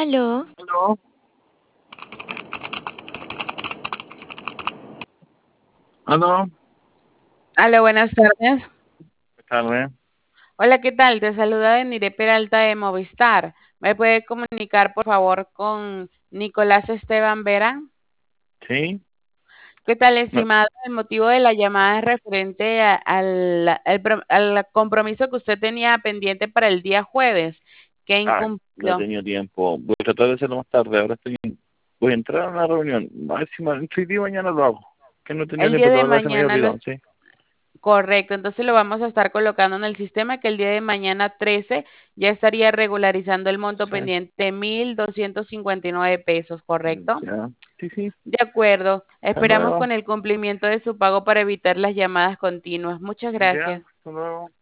Aló, Aló, aló, Hola, buenas tardes. ¿qué tal, Hola, ¿qué tal? Te saluda Denire Peralta de Movistar. ¿Me puede comunicar, por favor, con Nicolás Esteban Vera? Sí, ¿Qué tal, no, estimado? El motivo de la llamada es referente al compromiso que usted tenía pendiente para el día jueves, que no he incumplió. tenido tiempo. Voy a tratar de hacerlo más tarde. Voy a entrar a una reunión. A ver si entre hoy día y mañana lo hago. Que no he tenido El día tiempo, de de verdad se me había mañana olvidado, sí. correcto, entonces lo vamos a estar colocando en el sistema que el día de mañana 13 ya estaría regularizando el monto Sí, pendiente 1.259 pesos, ¿correcto? ya, sí, sí, De acuerdo, hasta esperamos luego, con el cumplimiento de su pago para evitar las llamadas continuas. Muchas ya, gracias. hasta luego.